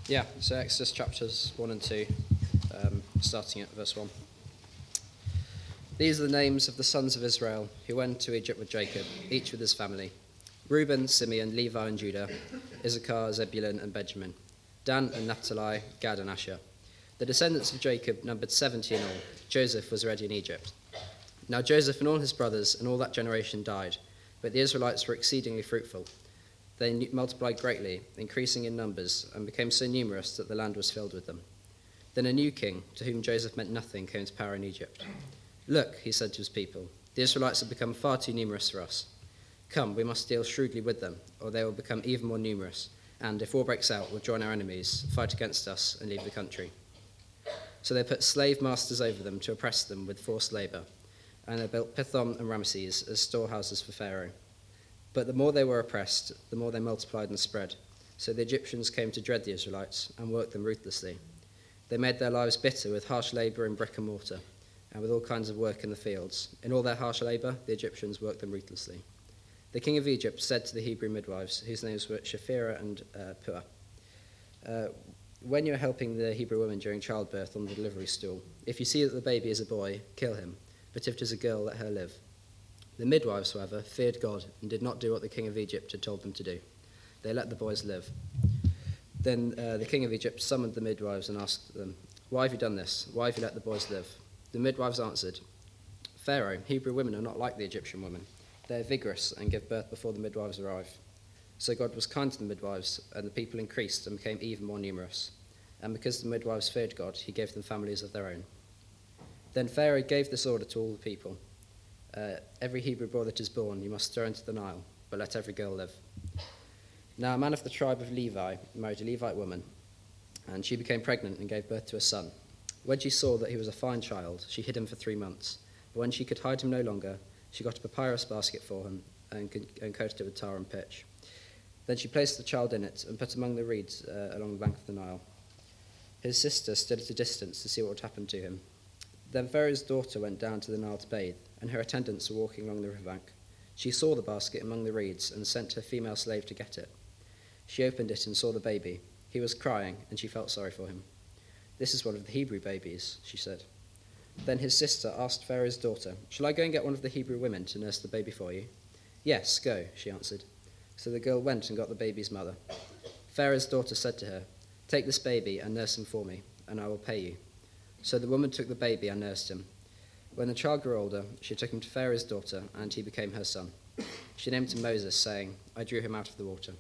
Yeah, so Exodus chapters 1 and 2, starting at verse 1. These are the names of the sons of Israel who went to Egypt with Jacob, each with his family: Reuben, Simeon, Levi and Judah, Issachar, Zebulun and Benjamin, Dan and Naphtali, Gad and Asher. The descendants of Jacob numbered 70 in all. Joseph was already in Egypt. Now Joseph and all his brothers and all that generation died, but the Israelites were exceedingly fruitful. They multiplied greatly, increasing in numbers, and became so numerous that the land was filled with them. Then a new king, to whom Joseph meant nothing, came to power in Egypt. Look, he said to his people, the Israelites have become far too numerous for us. Come, we must deal shrewdly with them, or they will become even more numerous, and if war breaks out, we'll join our enemies, fight against us, and leave the country. So they put slave masters over them to oppress them with forced labour, and they built Pithom and Ramesses as storehouses for Pharaoh. But the more they were oppressed, the more they multiplied and spread. So the Egyptians came to dread the Israelites and worked them ruthlessly. They made their lives bitter with harsh labour in brick and mortar, and with all kinds of work in the fields. In all their harsh labour, the Egyptians worked them ruthlessly. The king of Egypt said to the Hebrew midwives, whose names were Shiphrah and Puah, when you are helping the Hebrew women during childbirth on the delivery stool, if you see that the baby is a boy, kill him, but if it is a girl, let her live. The midwives, however, feared God and did not do what the king of Egypt had told them to do. They let the boys live. Then the king of Egypt summoned the midwives and asked them, "Why have you done this? Why have you let the boys live?" The midwives answered, "Pharaoh, Hebrew women are not like the Egyptian women. They are vigorous and give birth before the midwives arrive." So God was kind to the midwives, and the people increased and became even more numerous. And because the midwives feared God, he gave them families of their own. Then Pharaoh gave this order to all the people: every Hebrew boy that is born you must throw into the Nile, but let every girl live. Now a man of the tribe of Levi married a Levite woman, and she became pregnant and gave birth to a son. When she saw that he was a fine child, she hid him for 3 months. But when she could hide him no longer, she got a papyrus basket for him and coated it with tar and pitch. Then she placed the child in it and put among the reeds along the bank of the Nile. His sister stood at a distance to see what would happen to him. Then Pharaoh's daughter went down to the Nile to bathe, and her attendants were walking along the riverbank. She saw the basket among the reeds and sent her female slave to get it. She opened it and saw the baby. He was crying, and she felt sorry for him. "This is one of the Hebrew babies," she said. Then his sister asked Pharaoh's daughter, "Shall I go and get one of the Hebrew women to nurse the baby for you?" "Yes, go," she answered. So the girl went and got the baby's mother. Pharaoh's daughter said to her, "Take this baby and nurse him for me, and I will pay you." So the woman took the baby and nursed him. When the child grew older, she took him to Pharaoh's daughter, and he became her son. She named him Moses, saying, "I drew him out of the water."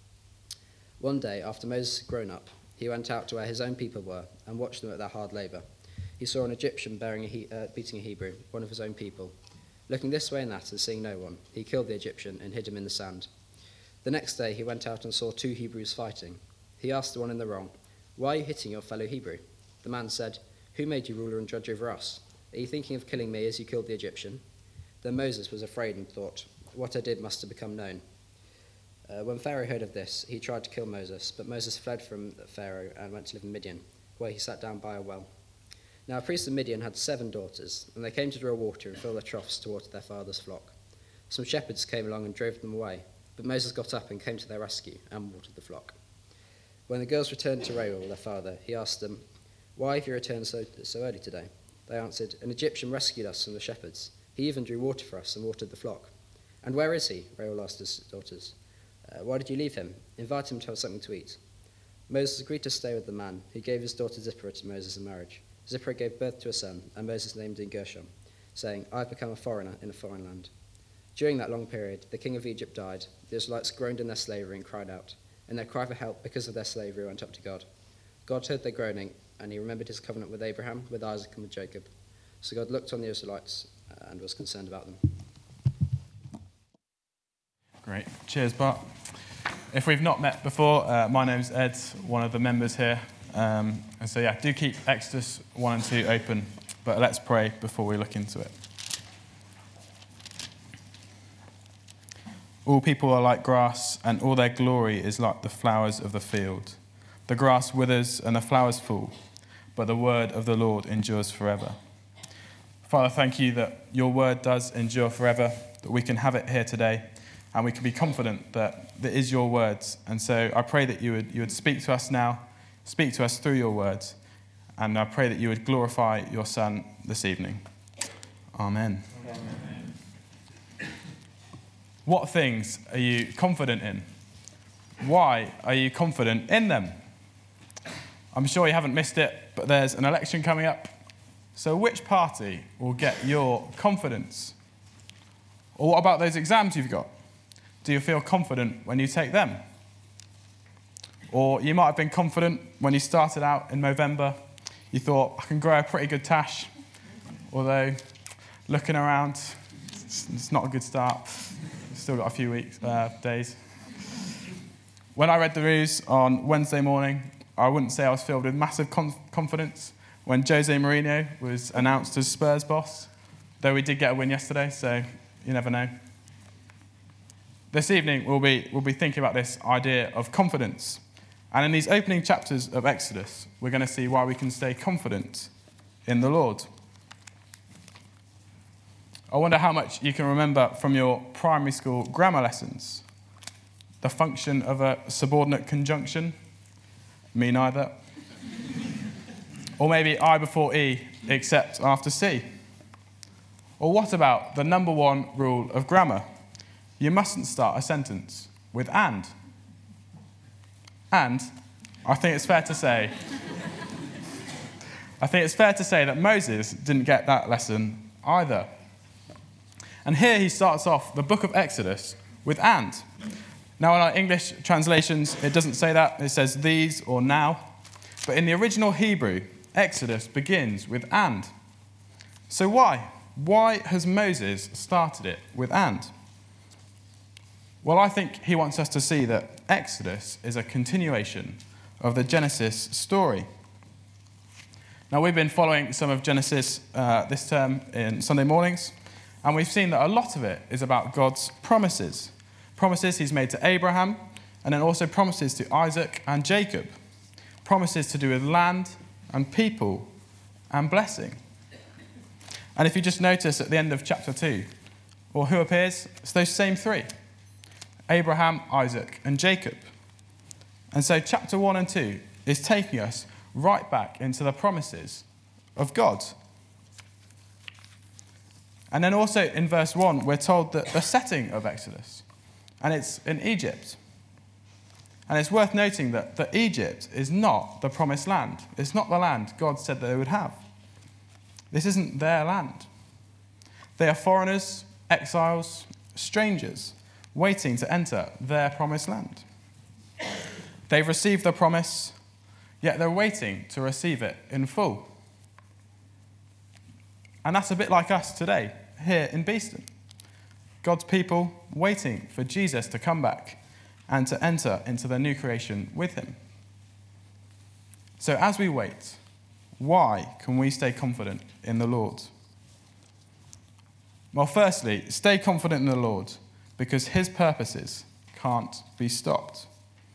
One day, after Moses had grown up, he went out to where his own people were and watched them at their hard labour. He saw an Egyptian beating a Hebrew, one of his own people. Looking this way and that and seeing no one, he killed the Egyptian and hid him in the sand. The next day he went out and saw 2 Hebrews fighting. He asked the one in the wrong, "Why are you hitting your fellow Hebrew?" The man said, "Who made you ruler and judge over us? Are you thinking of killing me as you killed the Egyptian?" Then Moses was afraid and thought, "What I did must have become known." When Pharaoh heard of this, he tried to kill Moses, but Moses fled from Pharaoh and went to live in Midian, where he sat down by a well. Now a priest of Midian had 7 daughters, and they came to draw water and fill their troughs to water their father's flock. Some shepherds came along and drove them away, but Moses got up and came to their rescue and watered the flock. When the girls returned to Reuel, their father, he asked them, "Why have you returned so early today?" They answered, "An Egyptian rescued us from the shepherds. He even drew water for us and watered the flock." "And where is he?" Reuel asked his daughters. "Why did you leave him? Invite him to have something to eat." Moses agreed to stay with the man. He gave his daughter Zipporah to Moses in marriage. Zipporah gave birth to a son, and Moses named him Gershom, saying, "I have become a foreigner in a foreign land." During that long period, the king of Egypt died. The Israelites groaned in their slavery and cried out, and their cry for help because of their slavery went up to God. God heard their groaning, and he remembered his covenant with Abraham, with Isaac, and with Jacob. So God looked on the Israelites and was concerned about them. Great. Cheers, Bart. If we've not met before, my name's Ed, one of the members here. And so, do keep Exodus 1 and 2 open, but let's pray before we look into it. All people are like grass, and all their glory is like the flowers of the field. The grass withers and the flowers fall, but the word of the Lord endures forever. Father, thank you that your word does endure forever, that we can have it here today, and we can be confident that it is your words. And so I pray that you would speak to us now Speak to us through your words. And I pray that you would glorify your Son this evening. Amen. Amen. What things are you confident in? Why are you confident in them? I'm sure you haven't missed it, but there's an election coming up. So which party will get your confidence? Or what about those exams you've got? Do you feel confident when you take them? Or you might have been confident when you started out in November. You thought, I can grow a pretty good tash. Although, looking around, it's not a good start. Still got a few days. When I read the news on Wednesday morning, I wouldn't say I was filled with massive confidence when Jose Mourinho was announced as Spurs boss, though we did get a win yesterday, so you never know. This evening, we'll be thinking about this idea of confidence. And in these opening chapters of Exodus, we're going to see why we can stay confident in the Lord. I wonder how much you can remember from your primary school grammar lessons. The function of a subordinate conjunction. Me neither. Or maybe I before E, except after C. Or what about the number one rule of grammar? You mustn't start a sentence with and. And I think it's fair to say that Moses didn't get that lesson either. And here he starts off the book of Exodus with and. Now in our English translations, it doesn't say that. It says these or now. But in the original Hebrew, Exodus begins with and. So why? Why has Moses started it with and? Well, I think he wants us to see that Exodus is a continuation of the Genesis story. Now, we've been following some of Genesis this term in Sunday mornings, and we've seen that a lot of it is about God's promises. Promises he's made to Abraham, and then also promises to Isaac and Jacob. Promises to do with land and people and blessing. And if you just notice at the end of chapter 2, well, who appears? It's those same three. Abraham, Isaac, and Jacob. And so chapter 1 and 2 is taking us right back into the promises of God. And then also in verse 1, we're told that the setting of Exodus, and it's in Egypt. And it's worth noting that Egypt is not the promised land. It's not the land God said that they would have. This isn't their land. They are foreigners, exiles, strangers, waiting to enter their promised land. They've received the promise, yet they're waiting to receive it in full. And that's a bit like us today, here in Beeston. God's people waiting for Jesus to come back and to enter into the new creation with him. So as we wait, why can we stay confident in the Lord? Well, firstly, stay confident in the Lord because his purposes can't be stopped.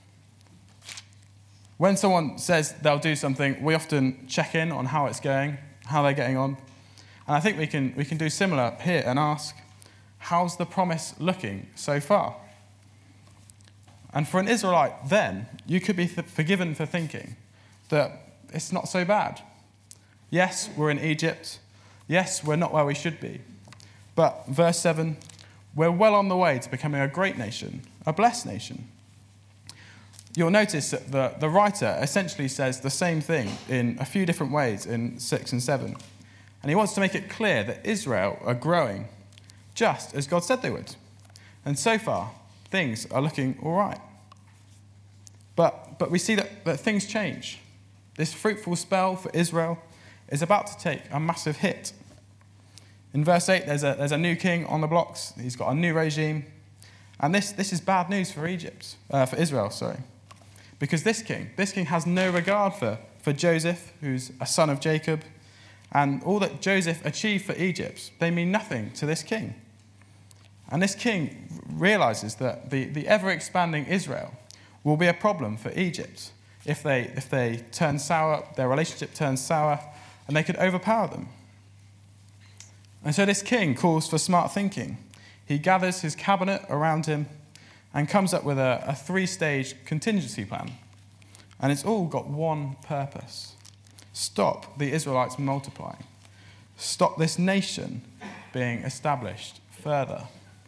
When someone says they'll do something, we often check in on how it's going, how they're getting on. And I think we can do similar here and ask, how's the promise looking so far? And for an Israelite then, you could be forgiven for thinking that it's not so bad. Yes, we're in Egypt. Yes, we're not where we should be. But verse 7, we're well on the way to becoming a great nation, a blessed nation. You'll notice that the writer essentially says the same thing in a few different ways in 6 and 7. And he wants to make it clear that Israel are growing just as God said they would. And so far, things are looking all right. But we see that things change. This fruitful spell for Israel is about to take a massive hit. In verse 8, there's a new king on the blocks. He's got a new regime. And this is bad news for Israel. Because this king has no regard for Joseph, who's a son of Jacob. And all that Joseph achieved for Egypt, they mean nothing to this king. And this king realizes that the ever-expanding Israel will be a problem for Egypt if they turn sour, their relationship turns sour, and they could overpower them. And so this king calls for smart thinking. He gathers his cabinet around him and comes up with a 3-stage contingency plan. And it's all got one purpose. Stop the Israelites multiplying. Stop this nation being established further.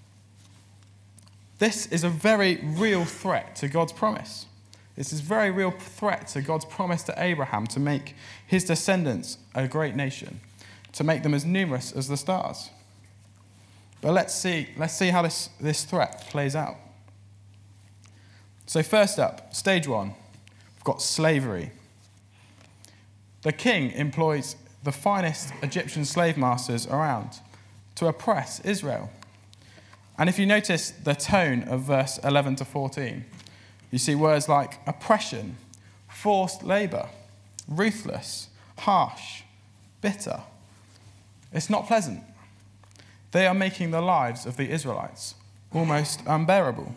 This is a very real threat to God's promise. This is a very real threat to God's promise to Abraham to make his descendants a great nation, to make them as numerous as the stars. But let's see how this threat plays out. So first up, stage one, we've got slavery. The king employs the finest Egyptian slave masters around to oppress Israel. And if you notice the tone of verse 11 to 14, you see words like oppression, forced labor, ruthless, harsh, bitter. It's not pleasant. They are making the lives of the Israelites almost unbearable.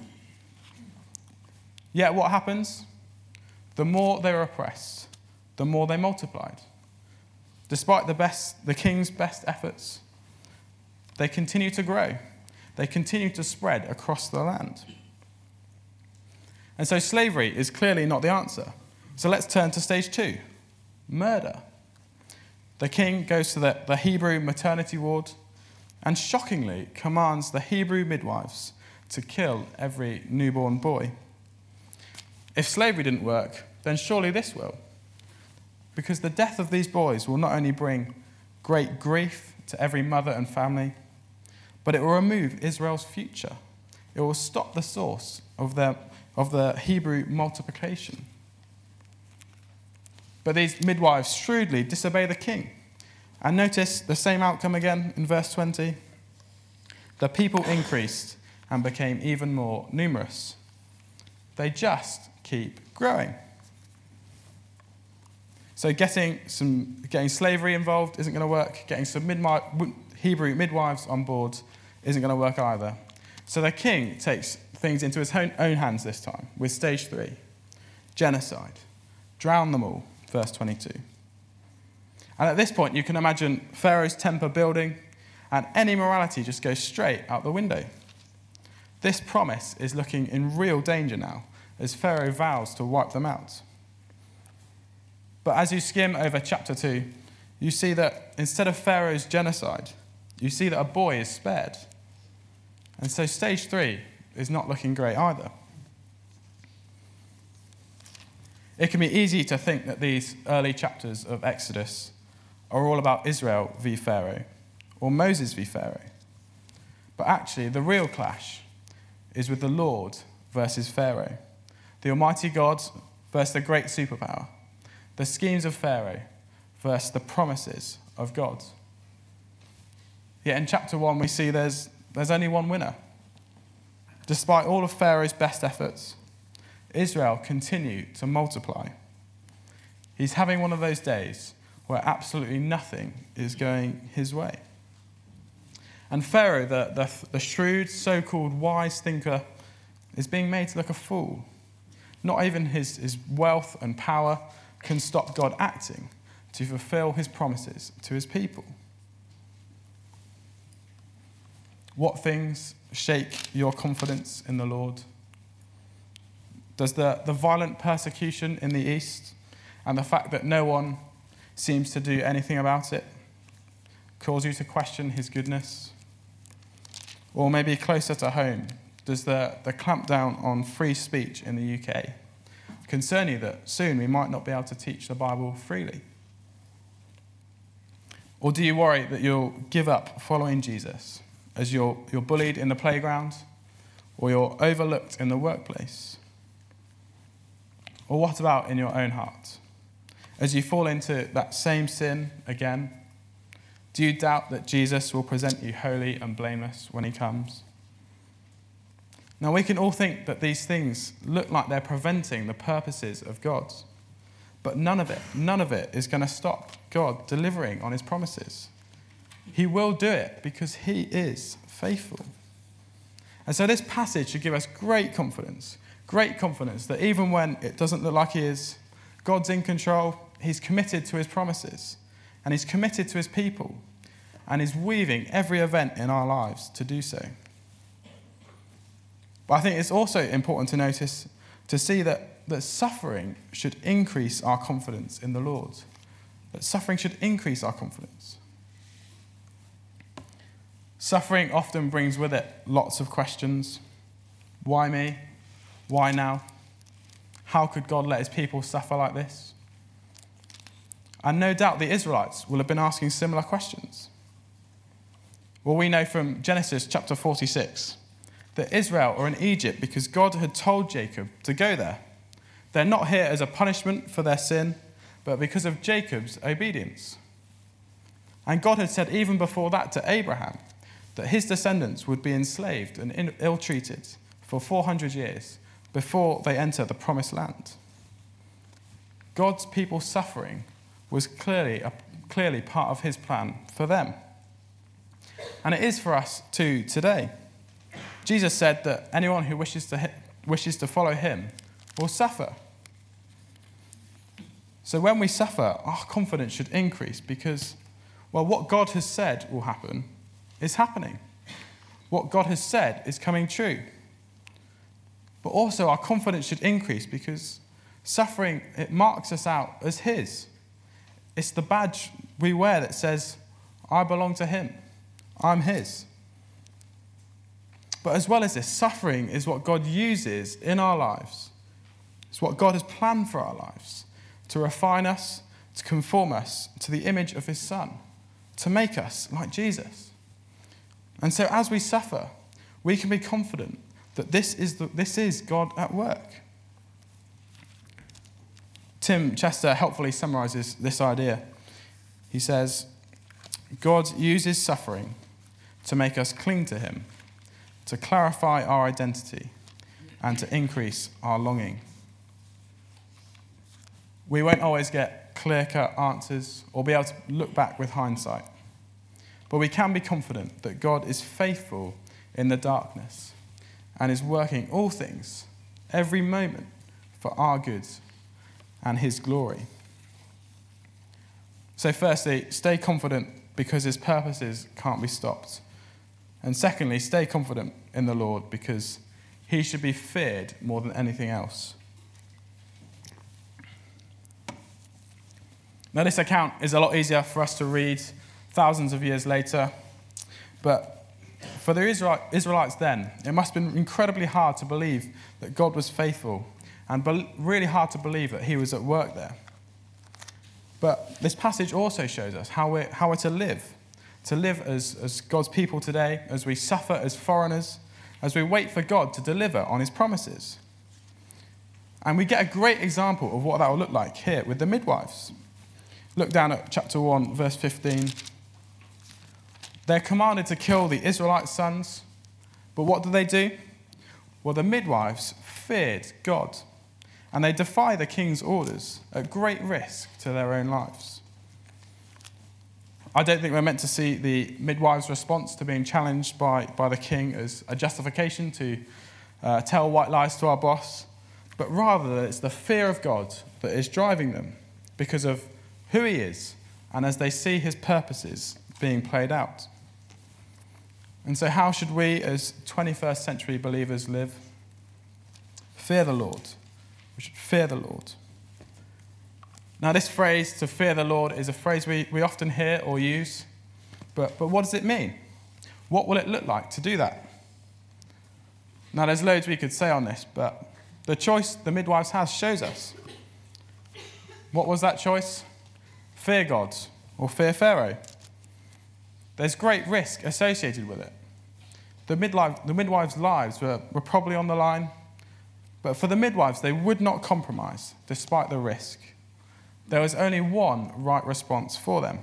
Yet what happens? The more they were oppressed, the more they multiplied. Despite the king's best efforts, they continue to grow. They continue to spread across the land. And so slavery is clearly not the answer. So let's turn to stage 2, murder. The king goes to the Hebrew maternity ward and shockingly commands the Hebrew midwives to kill every newborn boy. If slavery didn't work, then surely this will. Because the death of these boys will not only bring great grief to every mother and family, but it will remove Israel's future. It will stop the source of the Hebrew multiplication. But these midwives shrewdly disobey the king. And notice the same outcome again in verse 20. The people increased and became even more numerous. They just keep growing. So getting slavery involved isn't going to work. Getting some Hebrew midwives on board isn't going to work either. So the king takes things into his own hands this time with stage 3, genocide. Drown them all, verse 22. And at this point, you can imagine Pharaoh's temper building, and any morality just goes straight out the window. This promise is looking in real danger now, as Pharaoh vows to wipe them out. But as you skim over chapter 2, you see that instead of Pharaoh's genocide, you see that a boy is spared. And so stage 3 is not looking great either. It can be easy to think that these early chapters of Exodus are all about Israel v. Pharaoh, or Moses v. Pharaoh. But actually, the real clash is with the Lord versus Pharaoh, the Almighty God versus the great superpower, the schemes of Pharaoh versus the promises of God. Yet in chapter 1, we see there's only one winner. Despite all of Pharaoh's best efforts, Israel continued to multiply. He's having one of those days where absolutely nothing is going his way. And Pharaoh, the shrewd, so-called wise thinker, is being made to look a fool. Not even his wealth and power can stop God acting to fulfill his promises to his people. What things shake your confidence in the Lord? Does the violent persecution in the east and the fact that no one seems to do anything about it cause you to question his goodness? Or maybe closer to home, does the clampdown on free speech in the UK concern you that soon we might not be able to teach the Bible freely? Or do you worry that you'll give up following Jesus as you're bullied in the playground or you're overlooked in the workplace? Or what about in your own heart? As you fall into that same sin again, do you doubt that Jesus will present you holy and blameless when he comes? Now, we can all think that these things look like they're preventing the purposes of God, but none of it is going to stop God delivering on his promises. He will do it because he is faithful. And so this passage should give us great confidence that even when it doesn't look like he is, God's in control, he's committed to his promises, and he's committed to his people, and he's weaving every event in our lives to do so. But I think it's also important to notice to see that suffering should increase our confidence in the Lord. That suffering should increase our confidence. Suffering often brings with it lots of questions. Why me? Why now? How could God let his people suffer like this? And no doubt the Israelites will have been asking similar questions. Well, we know from Genesis chapter 46 that Israel are in Egypt because God had told Jacob to go there. They're not here as a punishment for their sin, but because of Jacob's obedience. And God had said even before that to Abraham that his descendants would be enslaved and ill-treated for 400 years before they enter the promised land. God's people suffering was clearly part of his plan for them. And it is for us too today. Jesus said that anyone who wishes to follow him will suffer. So when we suffer, our confidence should increase because, well, what God has said will happen is happening. What God has said is coming true. But also our confidence should increase because suffering, it marks us out as his. It's the badge we wear that says, I belong to him. I'm his. But as well as this, suffering is what God uses in our lives. It's what God has planned for our lives, to refine us, to conform us to the image of his Son, to make us like Jesus. And so as we suffer, we can be confident that this is God at work. Tim Chester helpfully summarizes this idea. He says, God uses suffering to make us cling to him, to clarify our identity, and to increase our longing. We won't always get clear-cut answers or be able to look back with hindsight, but we can be confident that God is faithful in the darkness and is working all things, every moment, for our good and his glory. So firstly, stay confident because his purposes can't be stopped. And secondly, stay confident in the Lord because he should be feared more than anything else. Now, this account is a lot easier for us to read thousands of years later, but for the Israelites then, it must have been incredibly hard to believe that God was faithful and really hard to believe that he was at work there. But this passage also shows us how we're to live as God's people today, as we suffer as foreigners, as we wait for God to deliver on his promises. And we get a great example of what that will look like here with the midwives. Look down at chapter 1, verse 15. They're commanded to kill the Israelite sons, but what do? Well, the midwives feared God, and they defy the king's orders at great risk to their own lives. I don't think we're meant to see the midwives' response to being challenged by the king as a justification to tell white lies to our boss, but rather that it's the fear of God that is driving them because of who he is and as they see his purposes being played out. And so how should we as 21st century believers live? Fear the Lord. We should fear the Lord. Now this phrase, to fear the Lord, is a phrase we often hear or use, but what does it mean? What will it look like to do that? Now there's loads we could say on this, but the choice the midwives has shows us. What was that choice? Fear God or fear Pharaoh. There's great risk associated with it. The midwives' lives were probably on the line, but for the midwives, they would not compromise despite the risk. There was only one right response for them.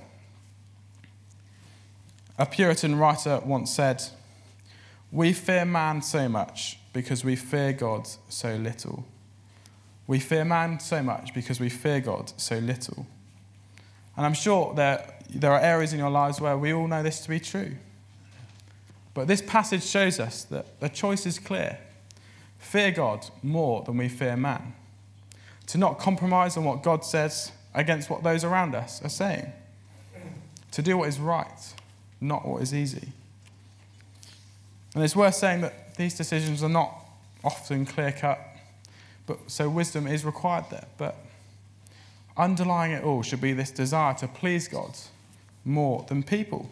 A Puritan writer once said, "We fear man so much because we fear God so little. We fear man so much because we fear God so little." And I'm sure there are areas in your lives where we all know this to be true. But this passage shows us that the choice is clear. Fear God more than we fear man. To not compromise on what God says against what those around us are saying. To do what is right, not what is easy. And it's worth saying that these decisions are not often clear-cut, so wisdom is required there. But underlying it all should be this desire to please God more than people.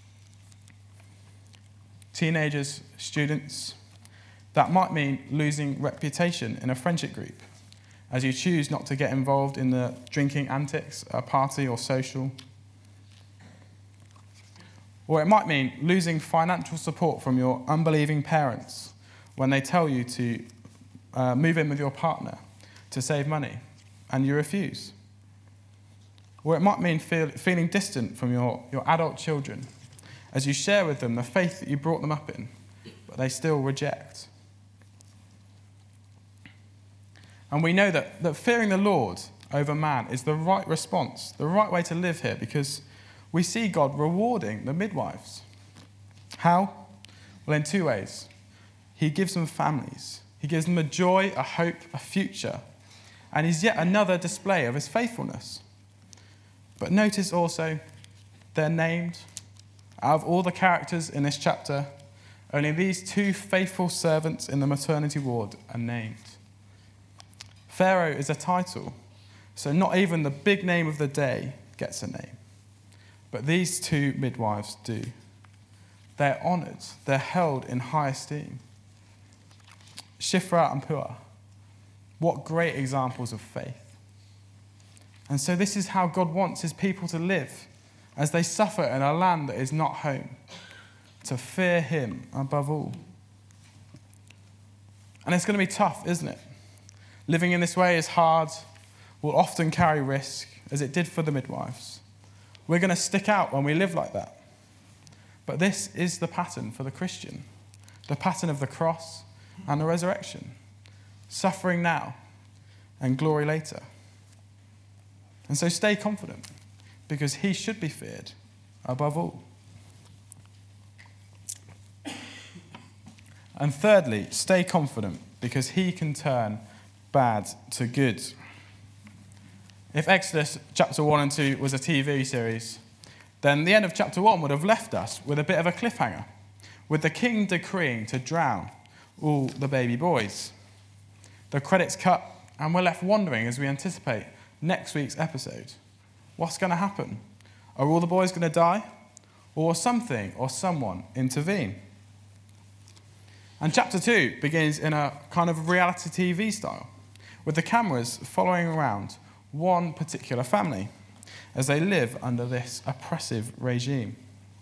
Teenagers, students, that might mean losing reputation in a friendship group as you choose not to get involved in the drinking antics at a party or social. Or it might mean losing financial support from your unbelieving parents when they tell you to move in with your partner to save money and you refuse. Or it might mean feeling distant from your adult children as you share with them the faith that you brought them up in, but they still reject. And we know that fearing the Lord over man is the right response, the right way to live here, because we see God rewarding the midwives. How? Well, in two ways. He gives them families. He gives them a joy, a hope, a future. And he's yet another display of his faithfulness. But notice also, they're named. Out of all the characters in this chapter, only these two faithful servants in the maternity ward are named. Pharaoh is a title, so not even the big name of the day gets a name. But these two midwives do. They're honoured. They're held in high esteem. Shiphrah and Puah, what great examples of faith. And so this is how God wants his people to live as they suffer in a land that is not home, to fear him above all. And it's going to be tough, isn't it? Living in this way is hard, will often carry risk, as it did for the midwives. We're going to stick out when we live like that. But this is the pattern for the Christian, the pattern of the cross and the resurrection. Suffering now and glory later. And so stay confident, because he should be feared above all. And thirdly, stay confident, because he can turn bad to good. If Exodus chapter 1 and 2 was a TV series, then the end of chapter 1 would have left us with a bit of a cliffhanger, with the king decreeing to drown all the baby boys. The credits cut, and we're left wondering as we anticipate next week's episode. What's going to happen? Are all the boys going to die? Or will something or someone intervene? And chapter 2 begins in a kind of reality TV style, with the cameras following around one particular family as they live under this oppressive regime.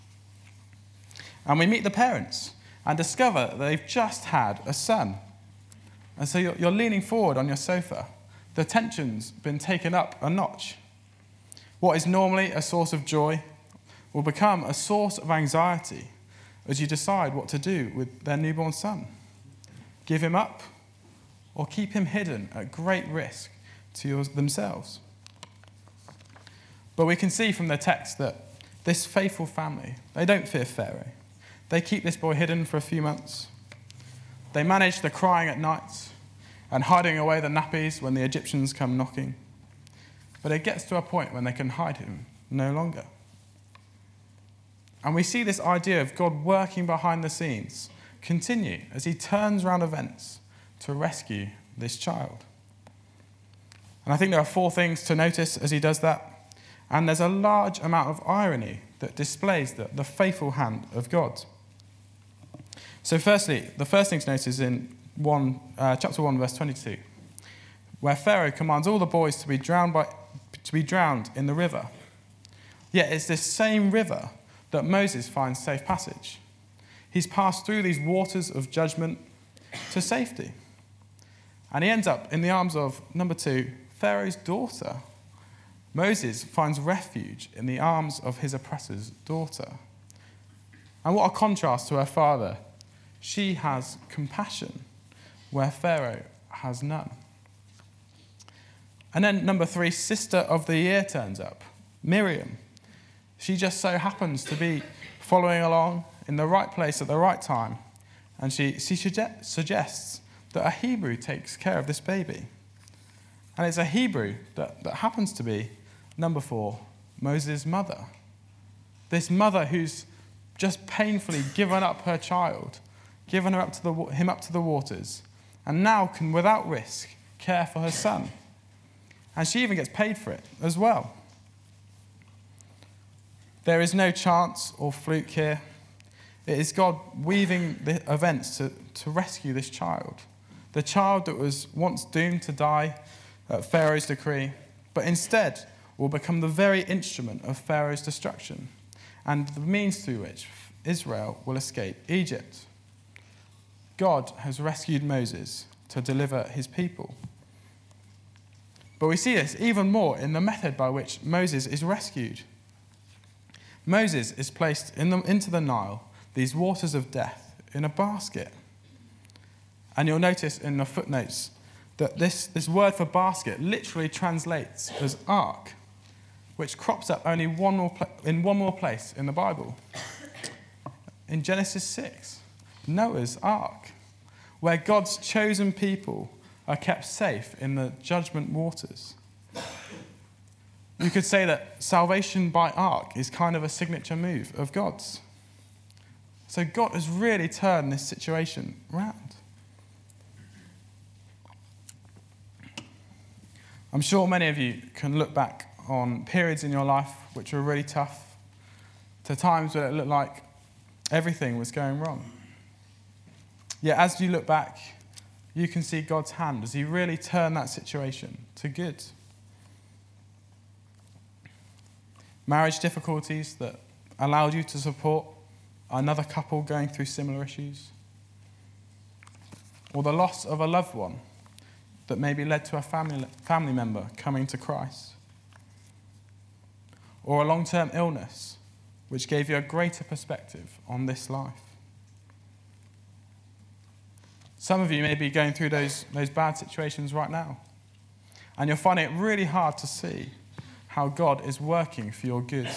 And we meet the parents and discover that they've just had a son. And so you're leaning forward on your sofa. The tension's been taken up a notch. What is normally a source of joy will become a source of anxiety as you decide what to do with their newborn son. Give him up or keep him hidden at great risk to themselves. But we can see from the text that this faithful family, they don't fear Pharaoh. They keep this boy hidden for a few months. They manage the crying at night and hiding away the nappies when the Egyptians come knocking. But it gets to a point when they can hide him no longer. And we see this idea of God working behind the scenes continue as he turns around events to rescue this child. And I think there are 4 things to notice as he does that. And there's a large amount of irony that displays the faithful hand of God. So firstly, the first thing to notice is in chapter 1, verse 22, where Pharaoh commands all the boys to be drowned in the river. Yet it's this same river that Moses finds safe passage. He's passed through these waters of judgment to safety. And he ends up in the arms of, number 2, Pharaoh's daughter. Moses finds refuge in the arms of his oppressor's daughter. And what a contrast to her father. She has compassion where Pharaoh has none. And then number 3, sister of the year turns up, Miriam. She just so happens to be following along in the right place at the right time. And she suggests that a Hebrew takes care of this baby. And it's a Hebrew that happens to be, number 4, Moses' mother. This mother who's just painfully given up her child, given him up to the waters, and now can, without risk, care for her son. And she even gets paid for it as well. There is no chance or fluke here. It is God weaving the events to rescue this child. The child that was once doomed to die at Pharaoh's decree, but instead will become the very instrument of Pharaoh's destruction and the means through which Israel will escape Egypt. God has rescued Moses to deliver his people. But we see this even more in the method by which Moses is rescued. Moses is placed into the Nile, these waters of death, in a basket. And you'll notice in the footnotes that this word for basket literally translates as ark, which crops up only in one more place in the Bible. In Genesis 6, Noah's ark, where God's chosen people are kept safe in the judgment waters. You could say that salvation by ark is kind of a signature move of God's. So God has really turned this situation around. I'm sure many of you can look back on periods in your life which were really tough, to times where it looked like everything was going wrong. Yet as you look back, you can see God's hand as he really turned that situation to good. Marriage difficulties that allowed you to support another couple going through similar issues. Or the loss of a loved one that maybe led to a family member coming to Christ. Or a long-term illness which gave you a greater perspective on this life. Some of you may be going through those bad situations right now, and you're finding it really hard to see how God is working for your good.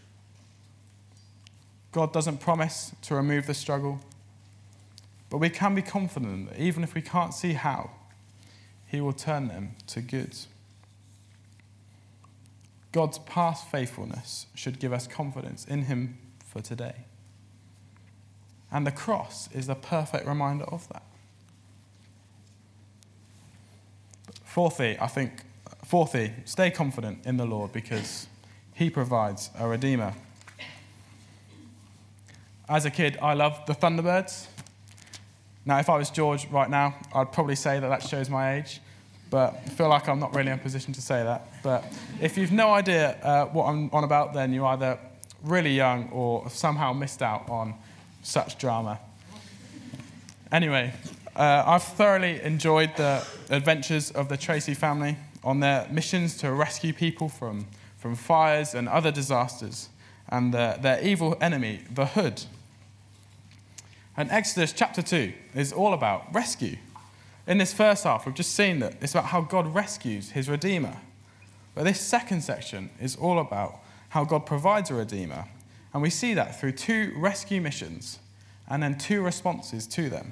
God doesn't promise to remove the struggle, but we can be confident that even if we can't see how, he will turn them to good. God's past faithfulness should give us confidence in him for today. And the cross is the perfect reminder of that. Fourthly, stay confident in the Lord because he provides a redeemer. As a kid, I loved the Thunderbirds. Now, if I was George right now, I'd probably say that shows my age, but I feel like I'm not really in a position to say that. But if you've no idea what I'm on about, then you're either really young or somehow missed out on such drama. Anyway, I've thoroughly enjoyed the adventures of the Tracy family on their missions to rescue people from fires and other disasters and their evil enemy, the Hood. And Exodus chapter 2 is all about rescue. In this first half, we've just seen that it's about how God rescues his Redeemer. But this second section is all about how God provides a Redeemer. And we see that through 2 rescue missions and then 2 responses to them.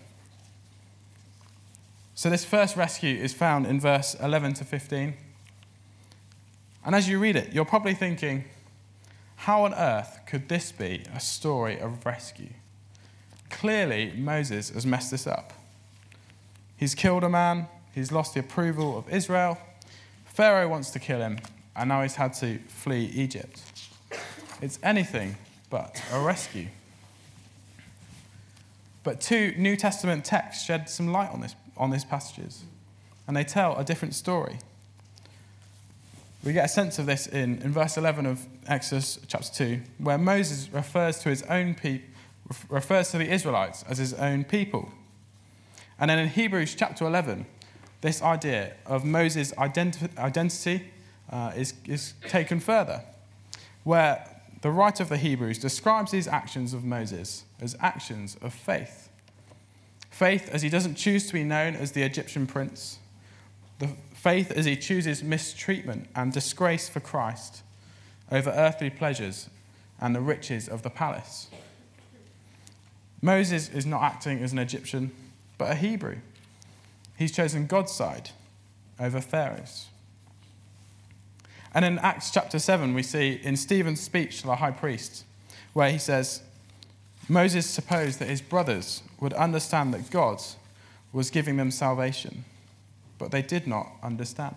So this first rescue is found in verse 11 to 15. And as you read it, you're probably thinking, how on earth could this be a story of rescue? Clearly, Moses has messed this up. He's killed a man, he's lost the approval of Israel, Pharaoh wants to kill him, and now he's had to flee Egypt. It's anything but a rescue. But 2 New Testament texts shed some light on these passages, and they tell a different story. We get a sense of this in verse 11 of Exodus chapter 2, where Moses refers to the Israelites as his own people. And then in Hebrews chapter 11, this idea of Moses' identity is taken further, where the writer of the Hebrews describes these actions of Moses as actions of faith. Faith as he doesn't choose to be known as the Egyptian prince. The faith as he chooses mistreatment and disgrace for Christ over earthly pleasures and the riches of the palace. Moses is not acting as an Egyptian, but a Hebrew. He's chosen God's side over Pharaoh's. And in Acts chapter 7, we see in Stephen's speech to the high priest, where he says, Moses supposed that his brothers would understand that God was giving them salvation. but they did not understand.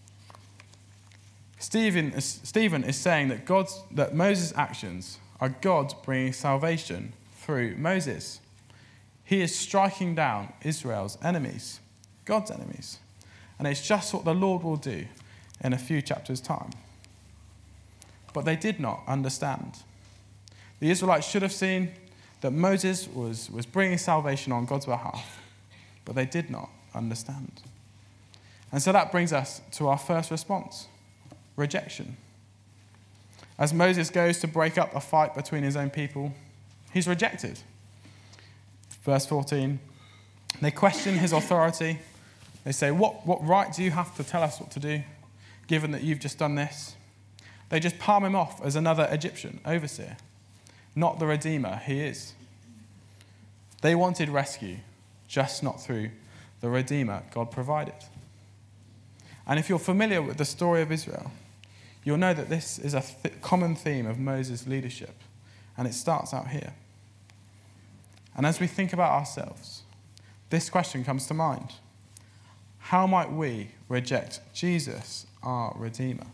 Stephen is saying that Moses' actions are God bringing salvation through Moses. He is striking down Israel's enemies, God's enemies. And it's just what the Lord will do in a few chapters' time. But they did not understand. The Israelites should have seen that Moses was bringing salvation on God's behalf, but they did not understand. And so that brings us to our first response: rejection. As Moses goes to break up a fight between his own people, he's rejected. Verse 14, they question his authority. They say, what right do you have to tell us what to do, given that you've just done this? They just palm him off as another Egyptian overseer, not the Redeemer he is. They wanted rescue, just not through the Redeemer God provided. And if you're familiar with the story of Israel, you'll know that this is a common theme of Moses' leadership, and it starts out here. And as we think about ourselves, this question comes to mind: how might we reject Jesus, our Redeemer?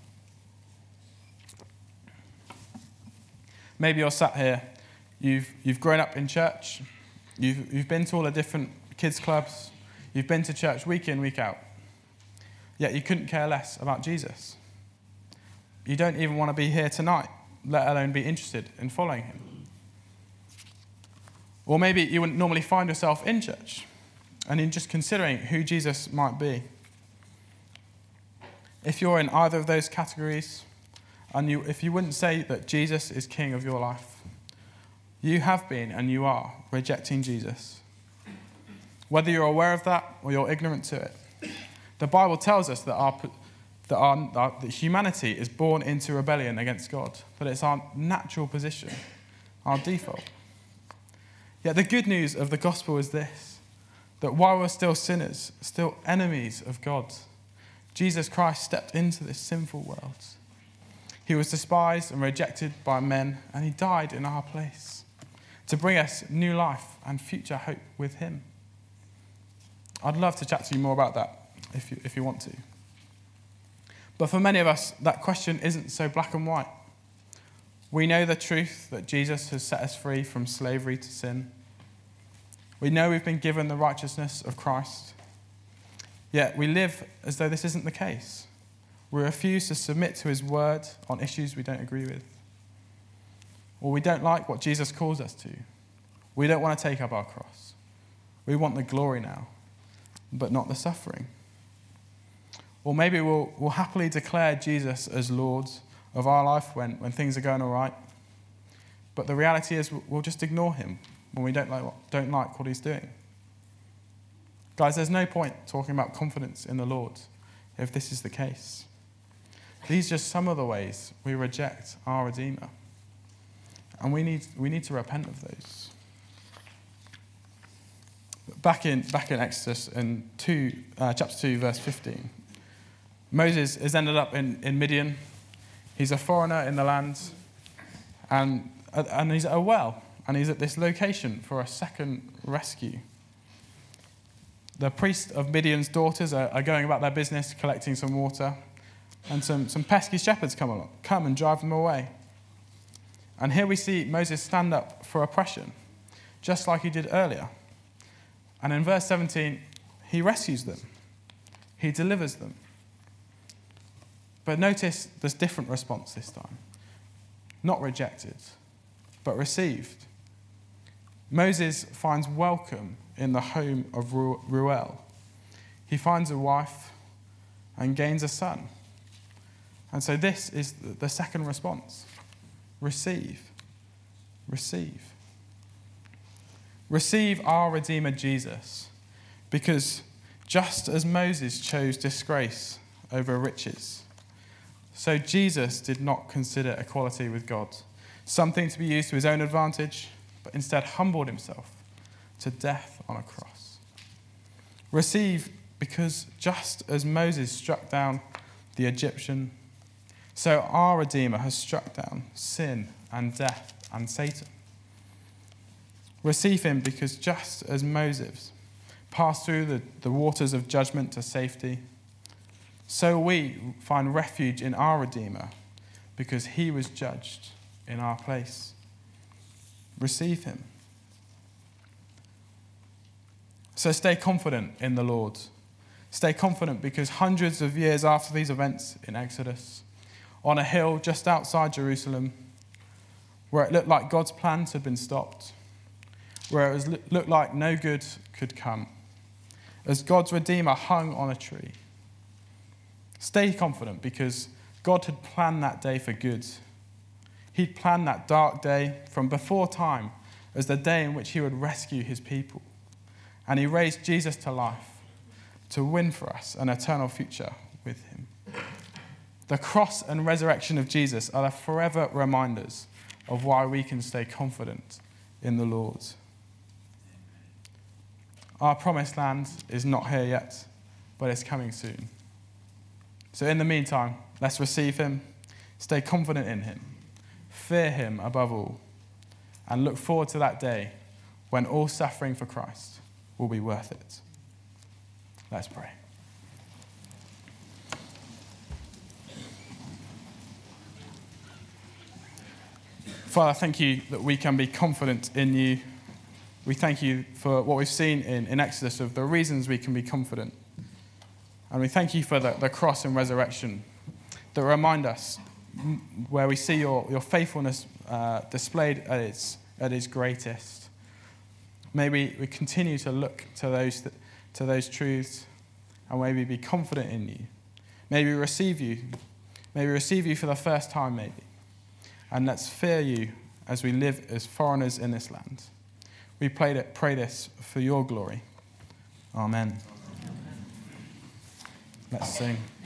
Maybe you're sat here, you've grown up in church, you've been to all the different kids' clubs, you've been to church week in, week out, yet you couldn't care less about Jesus. You don't even want to be here tonight, let alone be interested in following him. Or maybe you wouldn't normally find yourself in church and in just considering who Jesus might be. If you're in either of those categories, and if you wouldn't say that Jesus is king of your life, you have been and you are rejecting Jesus. Whether you're aware of that or you're ignorant to it, the Bible tells us that humanity is born into rebellion against God, that it's our natural position, our default. Yet the good news of the gospel is this: that while we're still sinners, still enemies of God, Jesus Christ stepped into this sinful world. He was despised and rejected by men, and he died in our place to bring us new life and future hope with him. I'd love to chat to you more about that if you want to. But for many of us, that question isn't so black and white. We know the truth that Jesus has set us free from slavery to sin. We know we've been given the righteousness of Christ. Yet we live as though this isn't the case. We refuse to submit to his word on issues we don't agree with. Or we don't like what Jesus calls us to. We don't want to take up our cross. We want the glory now, but not the suffering. Or maybe we'll happily declare Jesus as Lord of our life when things are going all right. But the reality is we'll just ignore him when we don't like what he's doing. Guys, there's no point talking about confidence in the Lord if this is the case. These are just some of the ways we reject our Redeemer. And we need to repent of those. Back in Exodus in chapter 2, verse 15, Moses has ended up in Midian. He's a foreigner in the land, and he's at a well, and he's at this location for a second rescue. The priest of Midian's daughters are going about their business, collecting some water, and some pesky shepherds come and drive them away. And here we see Moses stand up for oppression, just like he did earlier. And in verse 17, he rescues them. He delivers them. But notice there's different response this time. Not rejected, but received. Moses finds welcome in the home of Reuel. He finds a wife and gains a son. And so this is the second response. Receive. Receive. Receive our Redeemer Jesus, because just as Moses chose disgrace over riches, so Jesus did not consider equality with God something to be used to his own advantage, but instead humbled himself to death on a cross. Receive because just as Moses struck down the Egyptian, so our Redeemer has struck down sin and death and Satan. Receive him because just as Moses pass through the waters of judgment to safety, so we find refuge in our Redeemer, because he was judged in our place. Receive him. So stay confident in the Lord. Stay confident because hundreds of years after these events in Exodus, on a hill just outside Jerusalem, where it looked like God's plans had been stopped, where it looked like no good could come, as God's Redeemer hung on a tree. Stay confident because God had planned that day for good. He'd planned that dark day from before time as the day in which he would rescue his people. And he raised Jesus to life to win for us an eternal future with him. The cross and resurrection of Jesus are the forever reminders of why we can stay confident in the Lord. Our promised land is not here yet, but it's coming soon. So in the meantime, let's receive him, stay confident in him, fear him above all, and look forward to that day when all suffering for Christ will be worth it. Let's pray. Father, thank you that we can be confident in you. We thank you for what we've seen in Exodus of the reasons we can be confident. And we thank you for the cross and resurrection that remind us where we see your faithfulness displayed at its greatest. May we continue to look to those truths, and may we be confident in you. May we receive you. May we receive you for the first time, maybe. And let's fear you as we live as foreigners in this land. We pray this for your glory. Amen. Let's sing.